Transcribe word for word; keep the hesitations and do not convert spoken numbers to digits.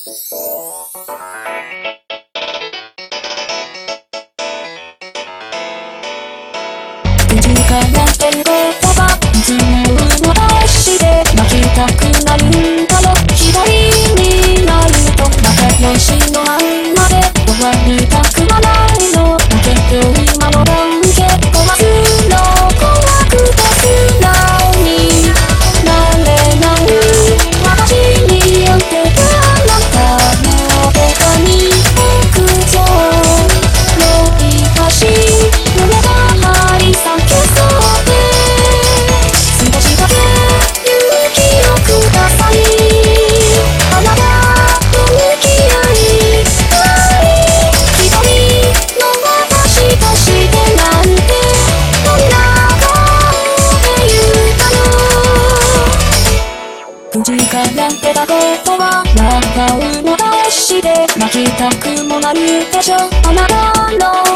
口から出る言葉、いつも私で泣きたくなるんだろ。一人になると仲良しのまんまで終わりたくはないの。だけど今のなんけ壊すの怖くて素直になれない。私によってあなたの手がに行くぞ。良い橋胸が張り裂けそうで少しだけ勇気をください。あなたと向き合いたい。一人の私としてなんてどんな顔で言うたの。口から出た言葉笑うの大して泣きたくもなるでしょ。あなたの